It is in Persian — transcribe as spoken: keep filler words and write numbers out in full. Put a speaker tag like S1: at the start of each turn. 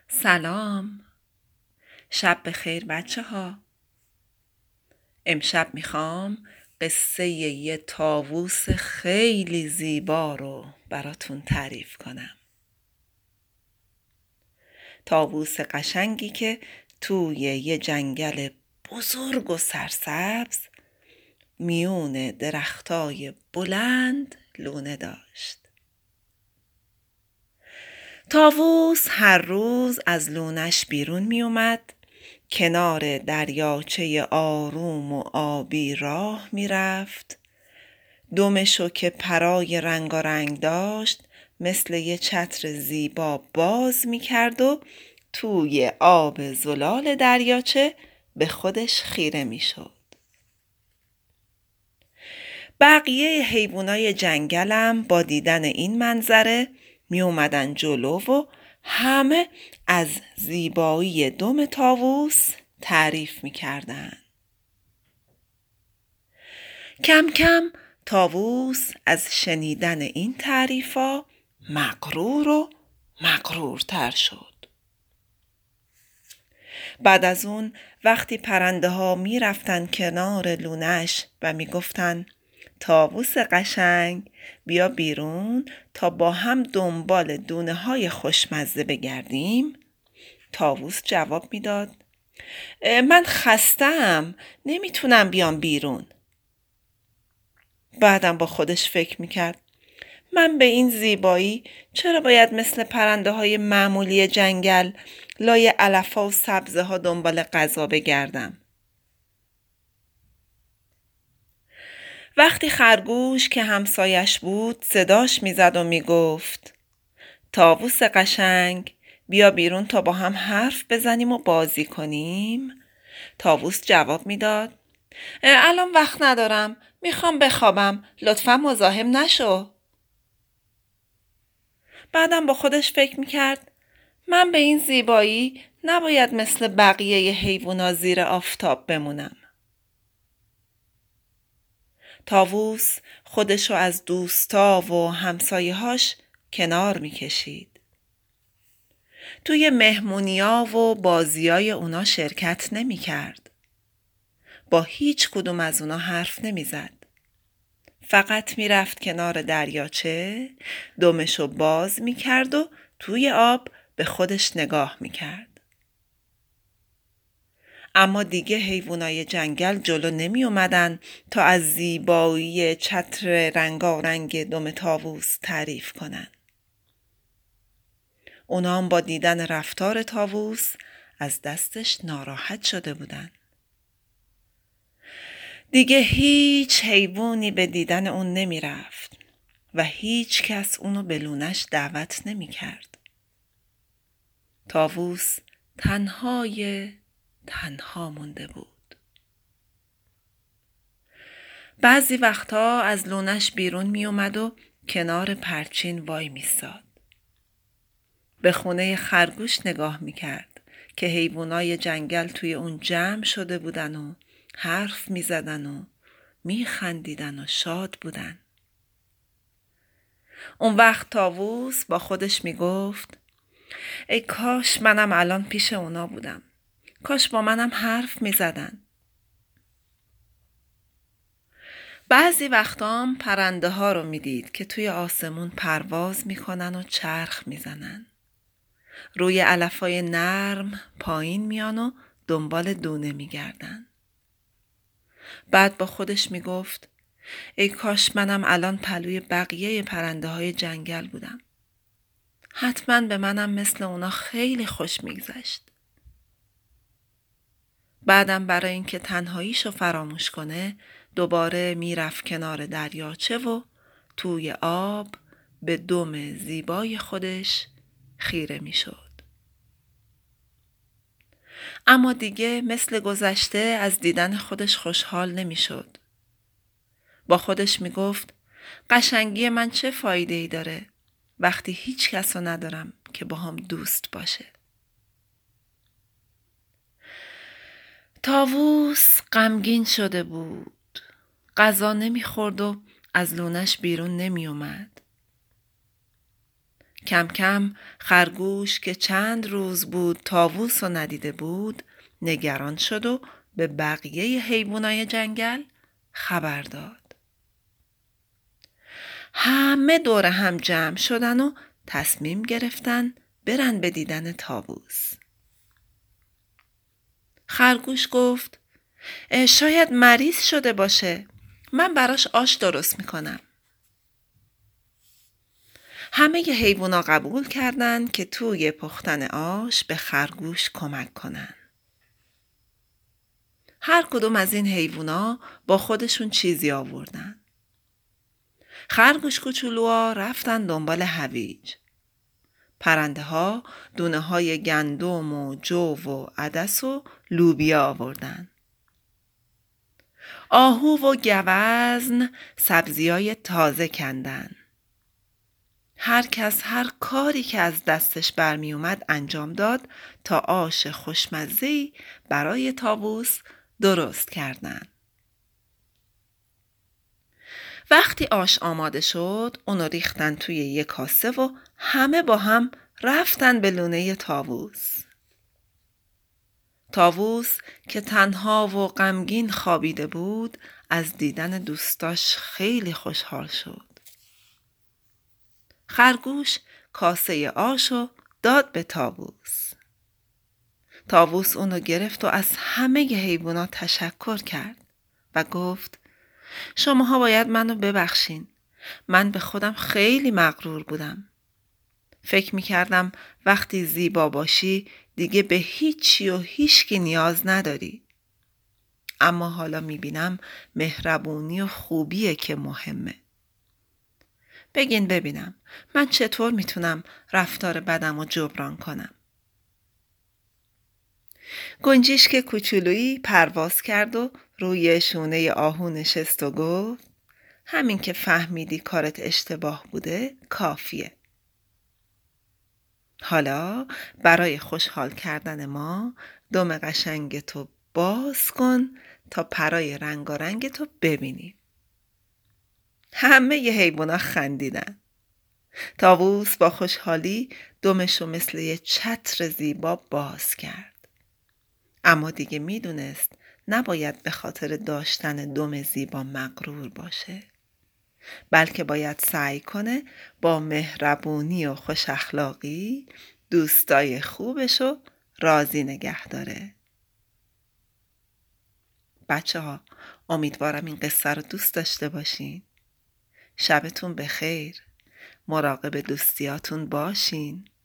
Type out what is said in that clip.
S1: سلام، شب بخیر بچه ها. امشب میخوام قصه یه طاووس خیلی زیبا رو براتون تعریف کنم. طاووس قشنگی که توی یه جنگل بزرگ و سرسبز میون درختای بلند لونه داشت. طاووس هر روز از لونش بیرون می اومد، کنار دریاچه آروم و آبی راه می رفت. دمشو که پرای رنگارنگ داشت مثل یه چتر زیبا باز می کرد و توی آب زلال دریاچه به خودش خیره می شد. بقیه حیوانای جنگلم با دیدن این منظره می اومدن جلو و همه از زیبایی دم طاووس تعریف می کردن. کم کم طاووس از شنیدن این تعریفا مغرور و مغرورتر شد. بعد از اون وقتی پرنده ها می رفتن کنار لونش و می گفتن طاووس قشنگ بیا بیرون تا با هم دنبال دونه های خوشمزه بگردیم، طاووس جواب میداد من خستم، نمیتونم بیام بیرون. بعدم با خودش فکر میکرد من به این زیبایی چرا باید مثل پرنده های معمولی جنگل لای علفا و سبزه ها دنبال غذا بگردم؟ وقتی خرگوش که همسایش بود صداش میزد و میگفت طاووس قشنگ بیا بیرون تا با هم حرف بزنیم و بازی کنیم، طاووس جواب میداد الان وقت ندارم، میخوام بخوابم، لطفا مزاحم نشو. بعدم با خودش فکر میکرد من به این زیبایی نباید مثل بقیه حیوونا زیر آفتاب بمونم. طاووس خودشو از دوستا و همسایه‌هاش کنار میکشید. توی مهمونیا و بازیای اونا شرکت نمیکرد. با هیچ کدوم از اونا حرف نمیزد. فقط میرفت کنار دریاچه، دمشو باز میکرد و توی آب به خودش نگاه میکرد. اما دیگه حیوانای جنگل جلو نمی اومدن تا از زیبایی چتر رنگارنگ دم طاووس تعریف کنن. اونا هم با دیدن رفتار طاووس از دستش ناراحت شده بودن. دیگه هیچ حیوانی به دیدن اون نمی رفت و هیچ کس اونو به لونش دعوت نمی کرد. طاووس تنهای تنها مونده بود. بعضی وقتا از لونش بیرون می اومد و کنار پرچین وای می ساد. به خونه خرگوش نگاه می کرد که حیوانای جنگل توی اون جمع شده بودن و حرف می زدن و می خندیدن و شاد بودن. اون وقت طاووس با خودش می گفت ای کاش منم الان پیش اونا بودم. کاش با منم حرف می زدن. بعضی وقتام پرنده ها رو می دید که توی آسمون پرواز می کنن و چرخ می زنن. روی علفای نرم پایین میان و دنبال دونه می گردن. بعد با خودش می گفت ای کاش منم الان پلوی بقیه پرنده های جنگل بودم. حتما به منم مثل اونا خیلی خوش می گذشت. بعدم برای اینکه تنهاییشو فراموش کنه دوباره میرفت کنار دریاچه و توی آب به دم زیبای خودش خیره میشد. اما دیگه مثل گذشته از دیدن خودش خوشحال نمیشد. با خودش میگفت قشنگی من چه فایده ای داره وقتی هیچ کسو ندارم که با هم دوست باشه. طاووس غمگین شده بود. غذا نمیخورد و از لونش بیرون نمی اومد. کم کم خرگوش که چند روز بود طاووس رو ندیده بود نگران شد و به بقیه حیوانای جنگل خبر داد. همه دور هم جمع شدن و تصمیم گرفتن برن به دیدن طاووس. خرگوش گفت شاید مریض شده باشه. من براش آش درست میکنم. همه ی حیوونا قبول کردن که توی پختن آش به خرگوش کمک کنن. هر کدوم از این حیوونا با خودشون چیزی آوردن. خرگوش کوچولوها رفتن دنبال هویج. پرنده ها دونه های گندم و جو و عدس و لوبیا آوردن. آهو و گوزن سبزیای تازه کندن. هر کس هر کاری که از دستش برمی اومد انجام داد تا آش خوشمزه‌ای برای طاووس درست کردن. وقتی آش آماده شد اونو ریختن توی یک کاسه و همه با هم رفتن به لونه طاووس. طاووس که تنها و غمگین خوابیده بود از دیدن دوستاش خیلی خوشحال شد. خرگوش کاسه آشو داد به طاووس. طاووس اونو گرفت و از همه ی حیوونا تشکر کرد و گفت شماها باید منو ببخشین. من به خودم خیلی مغرور بودم. فکر میکردم وقتی زیبا باشی دیگه به هیچی و هیچکی نیاز نداری. اما حالا میبینم مهربونی و خوبیه که مهمه. بگین ببینم من چطور میتونم رفتار بدم رو جبران کنم؟ گنجشک کوچولویی پرواز کرد و روی شونه آهو نشست و گفت همین که فهمیدی کارت اشتباه بوده کافیه. حالا برای خوشحال کردن ما دم قشنگ تو باز کن تا پرای رنگارنگ تو ببینیم. همه ی حیوونا خندیدن. طاووس با خوشحالی دمشو مثل یه چتر زیبا باز کرد. اما دیگه میدونست نباید به خاطر داشتن دم زیبا مغرور باشه. بلکه باید سعی کنه با مهربونی و خوش اخلاقی دوستای خوبشو راضی نگه داره. بچه ها امیدوارم این قصه رو دوست داشته باشین. شبتون بخیر. مراقب دوستیاتون باشین.